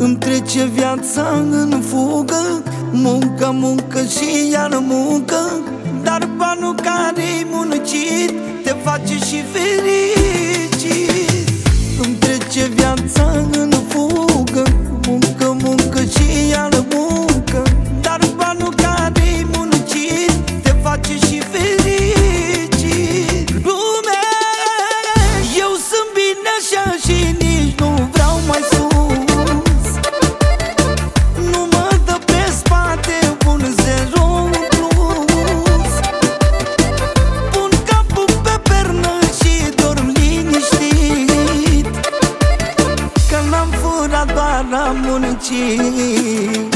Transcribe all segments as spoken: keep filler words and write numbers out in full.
Îmi trece viața în fugă, muncă, muncă și iar muncă, dar banul care-i muncit te face și fericit. Îmi trece viața în fugă, muncă, muncă și iar muncă, dar banul care-i muncit te face și fericit. Lumea, eu sunt bine așa și nici nu vreau mai sus. Nu mă dă pe spate un zero în plus. Pun capul pe pernă și dorm liniștit, că n-am furat, doar am muncit.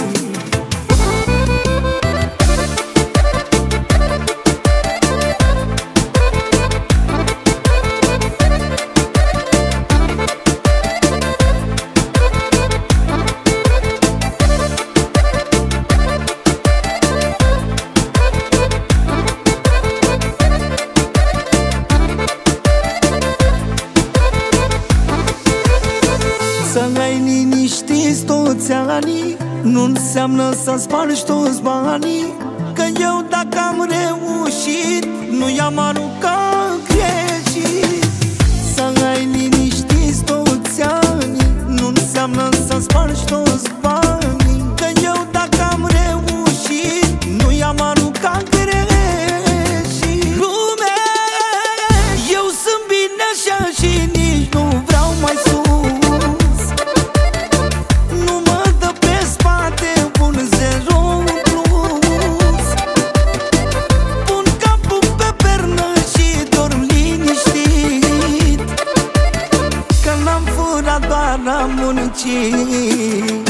Să ai liniștiți toți anii nu înseamnă să spargi toți banii, că eu dacă am reușit nu i-am aruncat greșit. Să ai liniștiți toți anii nu înseamnă să spargi toți banii, că eu dacă am reușit nu i-am aruncat greșit. Lumea, eu sunt bine așa și nici nu vreau mai sus. Doar am muncit.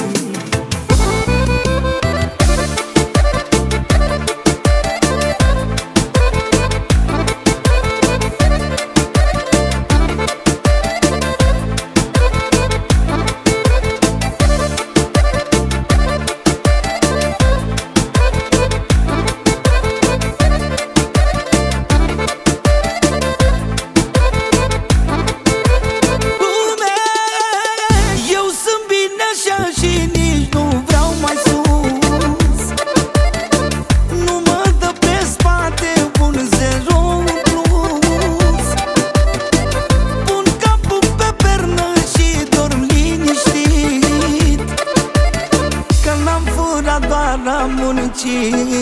Și nici nu vreau mai sus. Nu mă dă pe spate un zero în plus. Pun capul pe pernă și dorm liniștit, că n-am furat, doar am muncit.